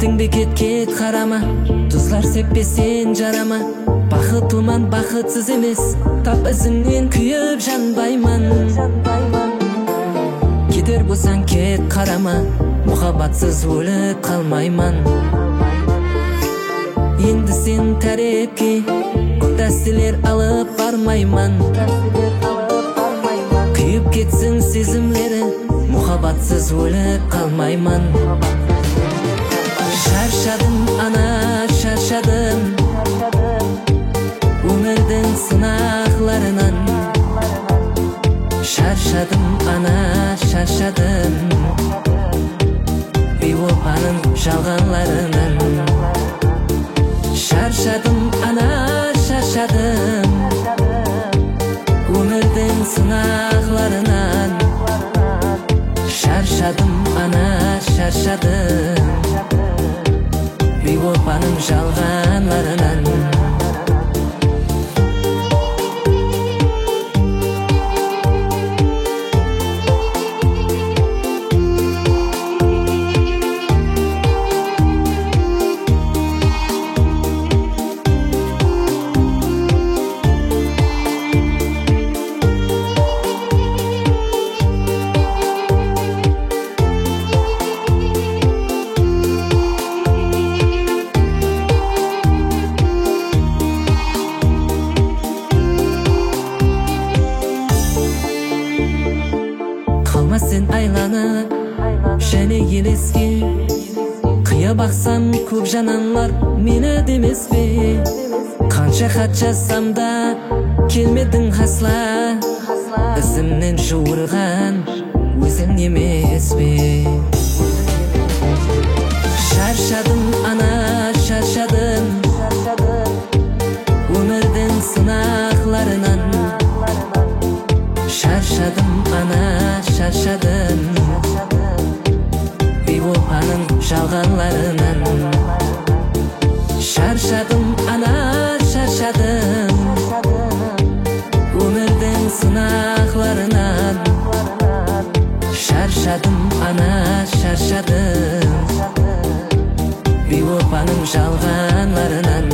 Кет қарама, тұзлар сеппесен жарама. Бақыттыман бақытсыз емес, тап ізіңнен күйіп жанбайман. Кетер болсаң кет қарама, мұхаббатсыз өліп қалмайман. Енді сен тәрепке дәстелер алып бармайман. Күйіп кетсін сезімлері, мұхаббатсыз өліп қалмайман. Шаршадым ана, шаршадым өмірдің сынақларынан. Шаршадым ана, шаршадым бейопаның жалғанларынан. Шаршадым ана, шаршадым өмірдің сынақларынан. Шаршадым ана, шаршадым бейопаның жалғанларынан. Сен айланып, және елеске қия бақсам көп жананлар мені демес пе? Қанша хат жазсам да келмедің қасла, ізімнен жуырған өзің емес пе? Шаршадым ана, шаршадым өмірдің сынақларынан. Шаршадым ана, шаршадым бейопаның жалғанларынан. Шаршадым ана, шаршадым өмірдің сынақларынан. Шаршадым ана, шаршадым бейопаның жалғанларынан.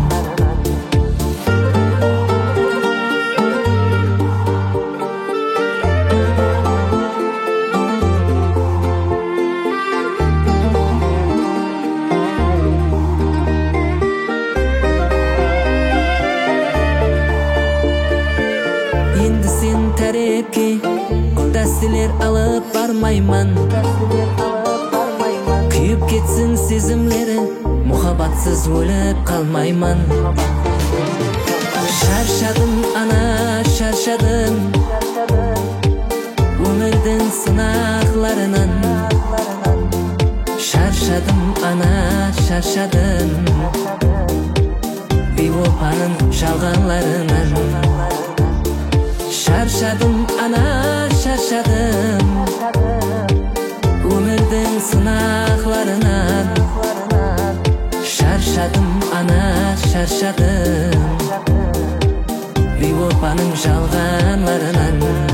Енді сен тәрепке дәстелер алып бармайман. Күйіп кетсін сезімлері, мұхаббатсыз өліп қалмайман. Шаршадым ана, шаршадым өмірдің сынақларынан. Шаршадым ана, шаршадым бейопаның жалғанларынан. Шаршадым ана, шаршадым өмірдің сынақларынан. Шаршадым ана, шаршадым бейопаның жалғанларынан.